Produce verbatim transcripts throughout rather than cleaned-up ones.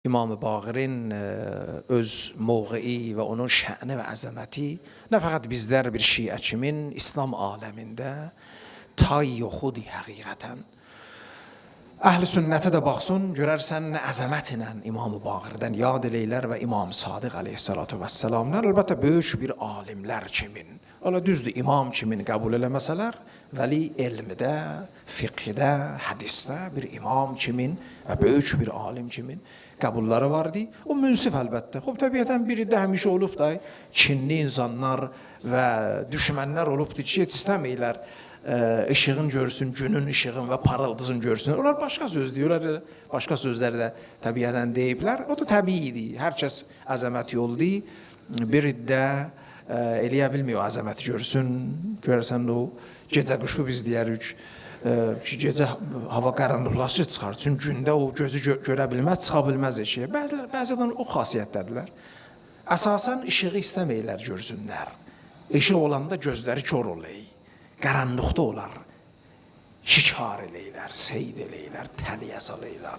İmam Baqirin öz mövqei və onun şəni və əzəməti nə fəqət bizlər bir şiə kimin İslam aləmində tay yoxudur həqiqətən. Əhl-i sünnətə də baxsın, görərsən nə əzəmətlə İmam Baqirdən yad eləylər və İmam Sadiq əleyhissalatu vəssalamlar, əlbəttə böyük bir alimlər kimin. Ola düzdür, imam kimin qəbul eləməsələr, vəli elmdə, fiqhdə, hədisdə bir imam kimin və böyük bir alim kimin qəbulları vardı. O münsif əlbəttə. Xob, təbiətən biri də həmişə olub da, kinli insanlar və düşmənlər olubdur ki, istəməyirlər ışığın görsün, günün ışığın və parıldızın görsün. Onlar başqa söz deyirlər, başqa sözlər də təbiətən deyiblər. O da təbiidir. Hər kəs əzəmət yoldu. Biri də eləyə bilmiyor əzəməti görsün. Görərsən o gecə quşu biz deyirik ki, gecə hava qaranlıqlaşır çıxar. Çünki gündə o gözü gö görə bilməz, çıxa bilməz eşiyə. Bəzilər, bəzədən o xasiyyətdədirlər. Əsasən işığı istəməyirlər görsünlər. İşıq olanda gözləri kör olayı. Qaranlıqda olar. Şikar eləyirlər, seyd eləyirlər, təliyə salırlar.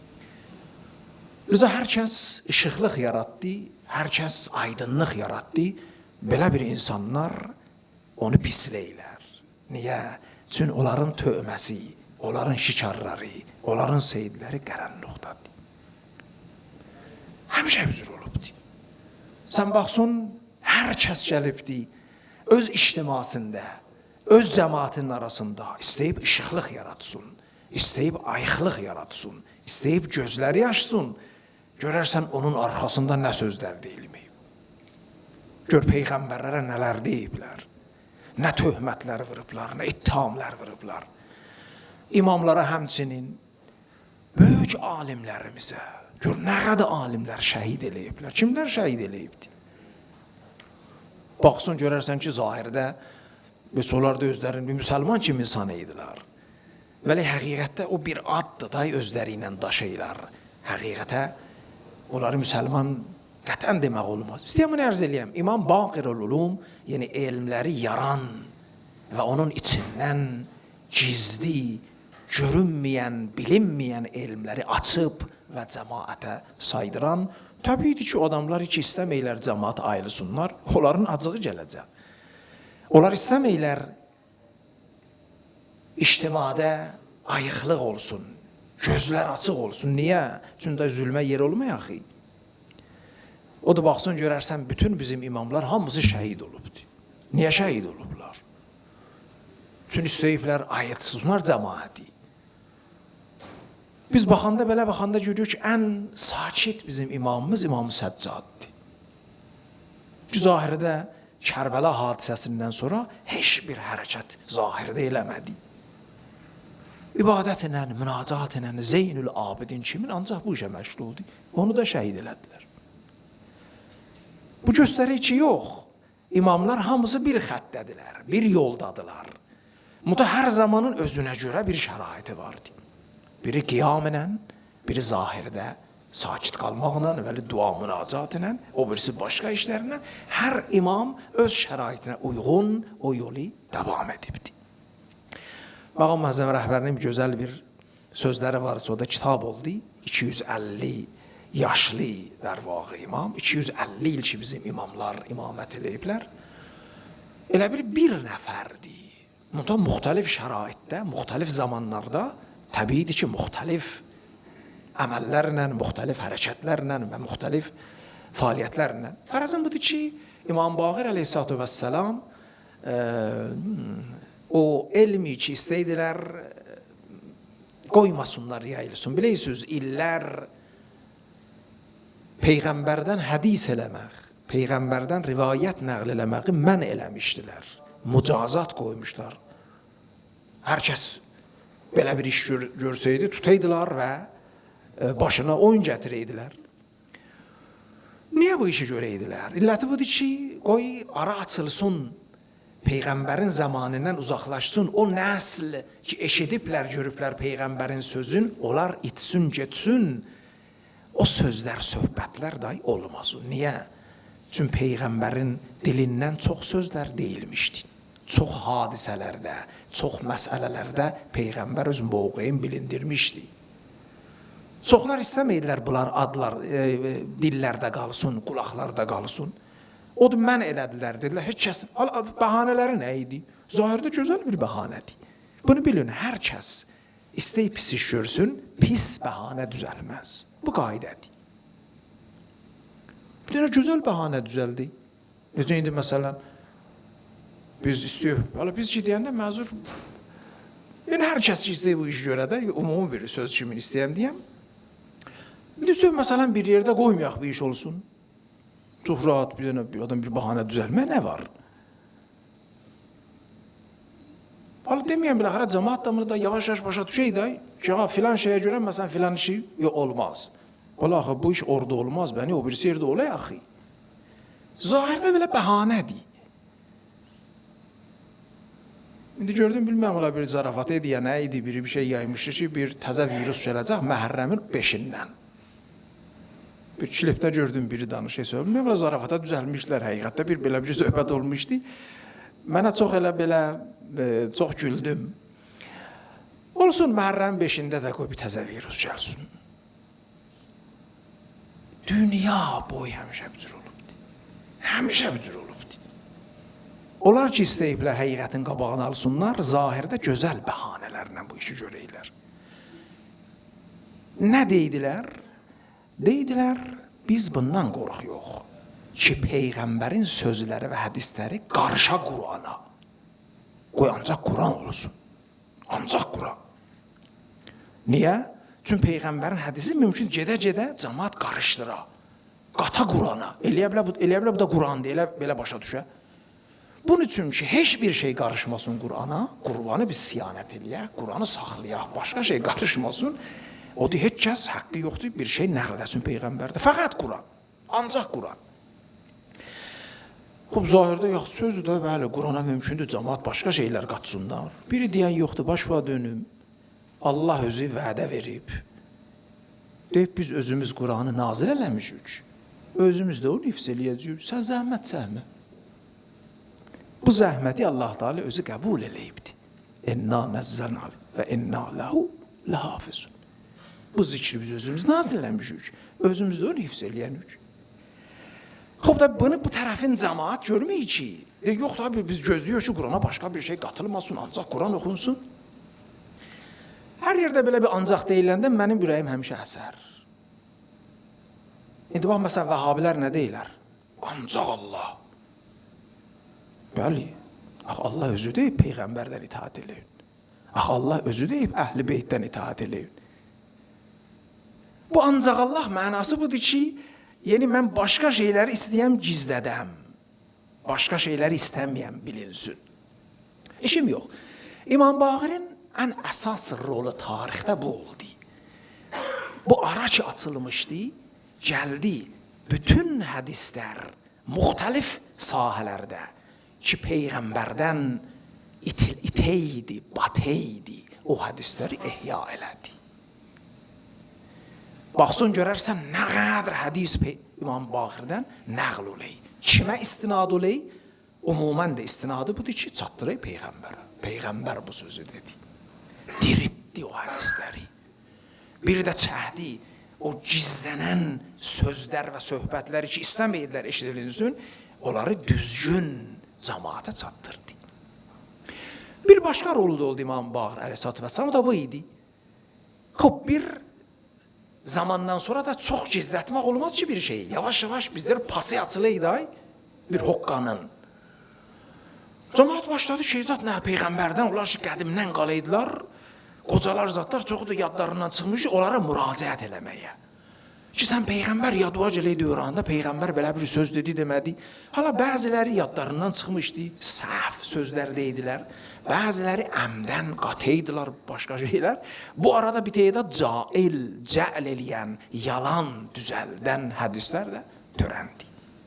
Rıza hər kəs işıqlıq yaratdı, hər kəs aydınlıq yaratdı. Belə bir insanlar onu pisləyirlər. Niyə? Çünki onların tövməsi, onların şikarları, onların seydləri qaranlıqdadır. Həmişə üzr olubdur. Sən baxsın, hər kəs gəlibdir, öz ictimasında, öz cəmaatının arasında istəyib işıqlıq yaratsın, istəyib ayıqlıq yaratsın, istəyib gözləri açsın, görərsən onun arxasında nə sözlər deyilməyib. Gör peyğəmbərlərə nələr deyiblər, nə töhmətlər vırıblar, nə ittihamlar vırıblar. İmamlara həmçinin, böyük alimlərimizə, gör nə qədər alimlər şəhid eləyiblər, kimlər şəhid eləyibdir? Baxsın, görərsən ki, zahirdə, və onlar da özlərini bir müsəlman kimi insan idilər. Vəli həqiqətdə o bir addır da özləri ilə daşıyırlar. Həqiqətə onları müsəlman qətən demək olmaz. İstəyəm bunu ərz eləyəm. İmam Baqirul-Ulum, yəni elmləri yaran və onun içindən gizli, görünməyən, bilinməyən elmləri açıb və cəmaətə saydıran, təbiidir ki, o adamlar heç istəməyirlər cəmaat ayrılsınlar, onların acığı gələcək. Onlar istəməyirlər ictimada ayıqlıq olsun, gözlər açıq olsun. Niyə? Çünki zülmə yer olmayaq. O da baxsın, görərsən, bütün bizim imamlar hamısı şəhid olubdur. Niyə şəhid olublar? Çünki istəyiblər ayıqsızlar cəmaəti. Biz baxanda, belə baxanda görürük ki, ən sakit bizim imamımız İmam-ı Səccaddır. Zahirdə Kərbəla hadisəsindən sonra heç bir hərəkət zahirdə eləmədi. İbadət ilə, münacat ilə, Zeynül Abidin kimin ancaq bu işə məşğul oldu. Onu da şəhid elədilər. Bu göstərir ki, yox. İmamlar hamısı bir xəttədilər, bir yoldadılar. Muta hər zamanın özünə görə bir şəraiti vardı. Biri qiyam ilə, biri zahirdə sakit qalmaqla, vəli dua münacat ilə, o birisi başqa işlərlə, hər imam öz şəraitinə uyğun o yolu davam edibdir. Bağım Məhzəm rəhbərinin gözəl bir sözləri var, o da kitab oldu. iki yüz əlli yaşlı dərvağı imam, iki yüz əlli il ki bizim imamlar imamət eləyiblər. Elə bir bir nəfərdir. Muta müxtəlif şəraitdə, müxtəlif zamanlarda, təbiidir ki, müxtəlif əməllərlə, müxtəlif hərəkətlərlə və müxtəlif fəaliyyətlərlə. Qarazım budur ki, İmam Baqir əleyhissalatu vəssalam o elmi ki, istəydilər qoymasınlar yayılsın. Bilirsiniz, illər Peyğəmbərdən hədis eləmək, Peyğəmbərdən rivayət nəql eləməyi mən eləmişdilər. Mücazat qoymuşlar. Hər kəs belə bir iş gör görsəydi, tutaydılar və başına oyun gətirəydilər. Niyə bu işi görəydilər? İlləti budur ki, qoy ara açılsın, Peyğəmbərin zamanından uzaqlaşsın, o nəsl ki, eşidiblər, görüblər Peyğəmbərin sözün, onlar itsin, getsin, o sözlər, söhbətlər dahi olmasın. Niyə? Çünki Peyğəmbərin dilindən çox sözlər deyilmişdi. Çox hadisələrdə, çox məsələlərdə Peyğəmbər öz mövqeyin bilindirmişdi. Çoxlar istəməyirlər bunlar adlar e, e, dillərdə qalsın, qulaqlarda qalsın. Odur mən elədilər, dedilər, heç kəs, bəhanələri nə idi? Zahirdə gözəl bir bəhanədir. Bunu bilin, hər kəs istəyi pis iş görsün, pis bəhanə düzəlməz. Bu qaydədir. Bir dənə gözəl bəhanə düzəldi. Necə indi məsələn, biz istəyir, biz ki deyəndə məzur, yəni hər kəs ki istəyir bu iş görə də, umumi bir söz kimin istəyəm deyəm. Bir söz məsələn bir yerdə qoymayaq bir iş olsun. Çox rahat bir dənə bir adam bir bəhanə düzəlmə nə var? Vallahi deməyəm bilə, hələ cəmaat da bunu da yavaş-yavaş başa düşək də, ki, filan şeyə görə məsələn filan işi yox olmaz. Vallahi axı bu iş orada olmaz, bəni o birisi yerdə olay axı. Zahirdə belə bəhanədir. İndi gördüm, bilməm, ola bir zarafat idi, ya nə idi, biri bir şey yaymışdı ki, bir təzə virus gələcək Məhərrəmin beşindən. Bir klipdə gördüm, biri danışıyor, söyləyəm, belə zarafata düzəlmişlər, həqiqətdə bir belə bir söhbət olmuşdu. Mənə çox elə belə, e, çox güldüm. Olsun, Məhərrəmin beşində də qoy bir təzə virus gəlsin. Dünya boyu həmişə bir cür olubdur. Həmişə bir cür olubdur. Onlar ki, istəyiblər həqiqətin qabağını alsınlar, zahirdə gözəl bəhanələrlə bu işi görəylər. Nə deydilər? Deydilər, biz bundan qorxuyox ki, Peyğəmbərin sözləri və hədisləri qarışa Qurana. Qoy ancaq Quran olsun. Ancaq Quran. Niyə? Çünki Peyğəmbərin hədisi mümkün gedə-gedə cəmaat qarışdıra. Qata Qurana. Eləyə bilə bu, eləyə bilə bu da Qurandır, elə belə başa düşə. Bunun üçün ki, heç bir şey qarışmasın Qurana, Qurbanı biz siyanət eləyək, Quranı saxlayaq, başqa şey qarışmasın. O da heç kəs haqqı yoxdur, bir şey nəql etsin Peyğəmbərdə. Fəqət Quran, ancaq Quran. Xub, zahirdə yaxşı sözdür də, bəli, Qurana mümkündür, cəmaat başqa şeylər qatsınlar. Biri deyən yoxdur, başva dönüm. Allah özü vədə verib. Deyib, biz özümüz Quranı nazil eləmişik. Özümüz də onu hifz eləyəcəyik. Sən zəhmət səhmə. Bu zəhməti Allah Teala özü qəbul eləyibdir. İnna nəzzəlnə və inna ləhu ləhafizun. Bu zikri biz özümüz nazil eləmişik. Özümüz də onu hifz eləyənik. Xub da bunu bu tərəfin cəmaat görməyik ki. De, yox da biz gözləyik ki, Qurana başqa bir şey qatılmasın, ancaq Quran oxunsun. Hər yerdə belə bir ancaq deyiləndə mənim ürəyim həmişə əsər. İndi bax, məsələn, vəhabilər nə deyirlər? Ancaq Allah. Bəli, Allah özü deyib Peyğəmbərdən itaat eləyin. Allah özü deyib Əhl-i Beytdən itaat eləyin. Bu ancaq Allah mənası budur ki, yəni mən başqa şeyləri istəyəm gizlədəm. Başqa şeyləri istəməyəm bilinsin. İşim yox. İmam Baqirin ən əsas rolu tarixdə bu oldu. Bu ara ki açılmışdı, gəldi bütün hədislər müxtəlif sahələrdə ki, Peyğəmbərdən itəydi, batəydi, o hədisləri ehya elədi. Baxsın, görərsən, nə qədər hədis İmam Baqirdən nəql oley. Kimə istinad oley? Umumən də istinadı budur ki, çatdırır Peyğəmbərə. Peyğəmbər bu sözü dedi. Diritdi o hədisləri. Bir də çəhdi, o gizlənən sözlər və söhbətləri ki, istəməyirlər eşidilsin, onları düzgün cəmaata çatdırdı. Bir başqa rolu da oldu İmam Baqir əleyhissalatu vesselam, o da bu idi. Xub, bir zamandan sonra da çox gizlətmək olmaz ki bir şeyi. Yavaş-yavaş bizlər pası açılıydı, bir hoqqanın. Cəmaat başladı ki, zat nə Peyğəmbərdən, onlar ki, qədimdən qalaydılar, qocalar zatlar çoxu da yadlarından çıxmış ki, onlara müraciət eləməyə. Ki, sən Peyğəmbər yaduğa gələydi öyranda, Peyğəmbər belə bir söz dedi demədi. Hala bəziləri yadlarından çıxmışdı, səhv sözlər deydilər. Bəziləri əmdən qateydilər, başqa şeylər. Bu arada bir teydə cail, cəl eləyən, yalan düzəldən hədislər də törəndi.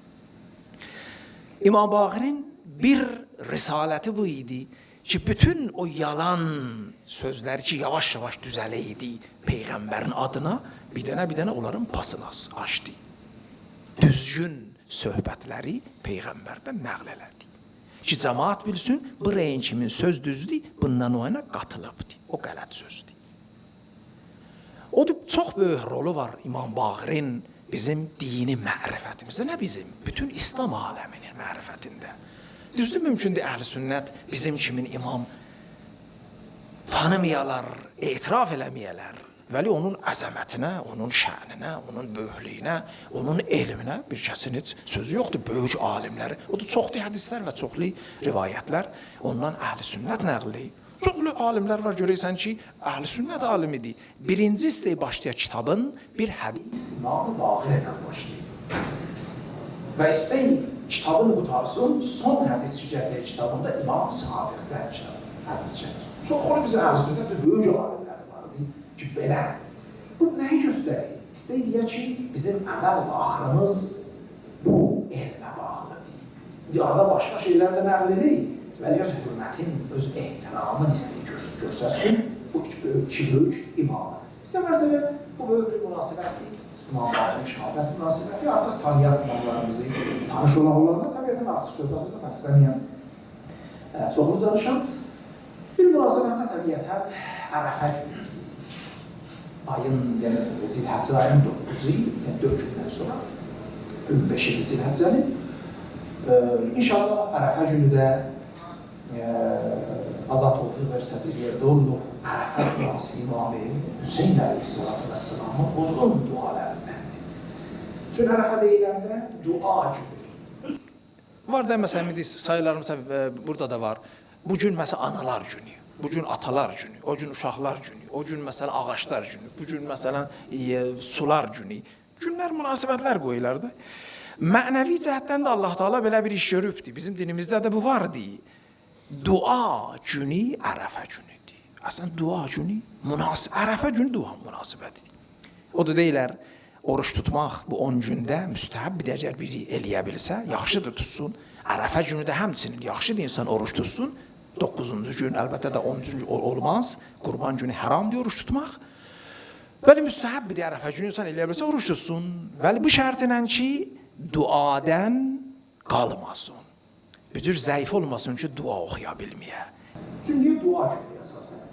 İmam Baqirin bir risaləti bu idi ki, bütün o yalan sözləri ki, yavaş-yavaş düzələydi Peyğəmbərin adına, bir dənə bir dənə onların pasını açdı. Düzgün söhbətləri Peyğəmbərdən nəql elədi. Ki, cəmaat bilsin, bu reyin kimin söz düzdür, bundan o yana qatılıbdır. O qələt sözdür. O da çox böyük rolu var İmam Baqirin bizim dini mərifətimizdə, nə bizim? Bütün İslam aləminin mərifətində. Düzdür, mümkündür əhl-i sünnət bizim kimin imam tanımayalar, etiraf eləməyələr. Vəli onun əzəmətinə, onun şəninə, onun böyüklüyünə, onun elminə bir kəsin heç sözü yoxdur, böyük alimləri. O da çoxlu hədislər və çoxlu rivayətlər ondan əhl-i sünnət nəqli. Çoxlu alimlər var, görürsən ki, əhl-i sünnət alimidir. Birinci istəyi başlayan kitabın bir hədis İmam-ı Baqir ilə başlayır. Və istəyi kitabın qutarsın, son hədis gətirir kitabında İmam Sadiqdən kitabı hədis gətirir. Çoxlu bizim əhl-i sünnət böyük alimləri vardır ki, belə. Bu nəyi göstərir? İstəyi deyək ki, bizim əməl və axırımız bu elmə bağlıdır. Arada başqa şeylər də nəql edir. Vəli öz hürmətin, öz ehtiramın istəyir görsəsin, bu iki böyük imamı. İstəməzsə, bu böyük bir münasibətdir. İmamların şəhadət münasibəti artıq tanıyan imamlarımızı tanış olan olanlar, təbiyyətən artıq söhbət olmaq istəməyən, çoxlu danışan. Bir münasibətdə təbiyyətən Ərəfə günüdür. Ayın, yəni Zilhəccə ayının dokkuzu, yəni dörd gündən sonra, bugün beşinci Zilhəccənin. İnşallah Ərəfə günü də Allah tövfiq versə bir yerdə olduq. Ərəfə duası İmam-ı Hüseyin əleyhissalatu vəssalamın uzun dualarındandır. Çünki Ərəfə deyiləndə dua günü. Var da məsələn, sayılarımız burada da var. Bu gün məsələn analar günü, bu gün atalar günü, o gün uşaqlar günü, o gün məsələn ağaçlar günü, bu gün məsələn e, sular günü. Günlər münasibətlər qoyurlar da. Mənəvi cəhətdən də Allah Taala belə bir iş görübdür. Bizim dinimizdə də bu vardı. Dua günü Ərəfə günüdür. Əslən dua günü münasib, Ərəfə günü dua münasibətidir. O da deyirlər, oruç tutmaq bu on gündə müstəhəbdir, əgər biri eləyə bilsə, yaxşıdır tutsun. Ərəfə günü də həmçinin yaxşıdır insan oruç tutsun. doqquzuncu gün, əlbəttə də onuncu gün olmaz. Qurban günü haramdır oruç tutmaq. Vəli müstəhəbdir Ərəfə günü insan eləyə bilsə oruç tutsun. Vəli bu şərtlə ki, duadan qalmasın. Bir cür zəif olmasın ki, dua oxuya bilməyə. Çünki dua günü əsasən.